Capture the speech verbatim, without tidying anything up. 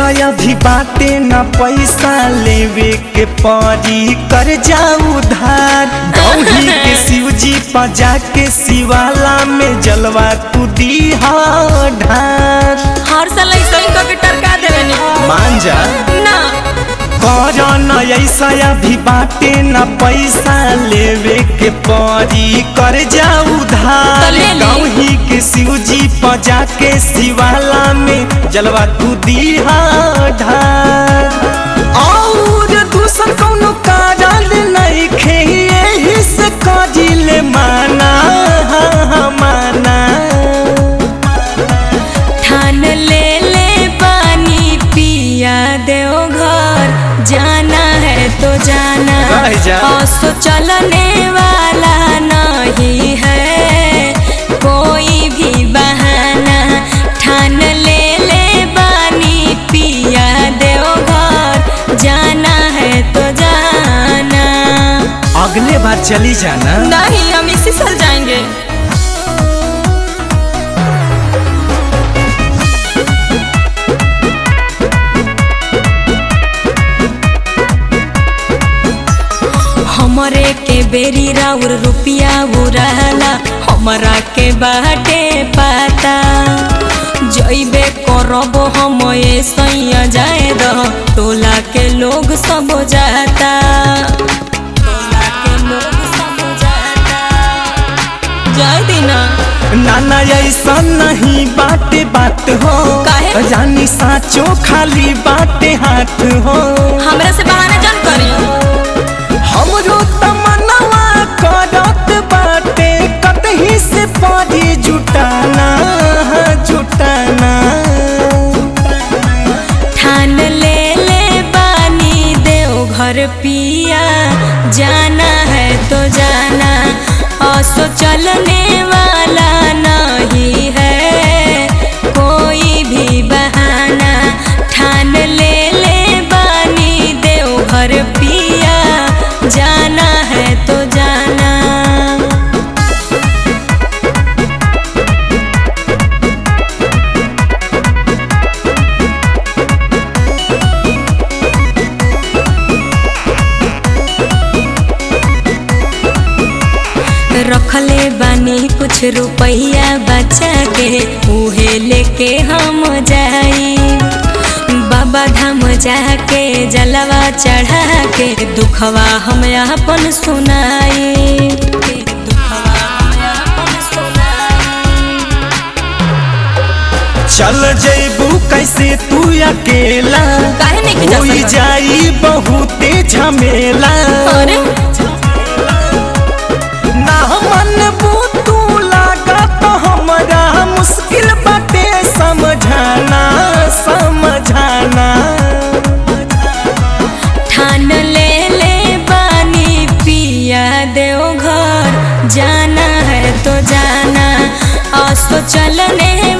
ऐसा अभी बाटे न पैसा लेवे के परी कर जाऊ उधार। गौही के शिवजी पजा के शिवाला में जलवा तू दीहा ढार। हर साल ऐसा ही कभी टरका देवे नी मान जा ना करन ऐसा अभी बाटे न पैसा लेवे के परी कर जाऊ उधार। गौही के शिवजी पजा के शिवाला में जलवा तू दीहा ढार। और दूसर कौनो कारण नहीं खे यही से कजिले माना माना। ठान ले ले पानी पिया देव घर जाना है तो जाना औसो चलने वाला नहीं है कोई भी बहाना। ठान ले ले पानी पिया देव घर जाना है तो जाना। अगले बार चली जाना। नहीं हम इसी साल जाएंगे। हमरे के बेरी राउर रुपिया उड़ाला हमरा के बाटे पाता। जइबे करब हम सैया जाए दो टोला के लोग सब जाता। टोला के लोग सब जाता जाए दीना। नाना ऐसा नहीं बाटे बात हो काहे? जानी साचो खाली बाटे हाथ हो। हमरा से बहाना जान करी हमरो तमन्ना करत बाटे कतही से पारी जुटाना जुटाना। ठान ले ले पानी देव घर पिया जाना है तो जाना औसो चलने वाला नहीं है कोई भी बहाना। ठान ले ले पानी देव घर पिया जाना है तो जाना। रखले बानी कुछ रुपया बचा के उहे लेके हम जाई। बाबा धाम जाके जलवा चढ़ा के दुखवा हम अपन सुनाई। चल जैबू कैसे तू अकेला काहे नहीं जा होई जाई बहुते झमेला। अरे ना मन तू लागत हमरा मुश्किल बाटे समझाना समझाना। ठान ले ले पानी पिया देव घर जाना है तो जाना औसो चलने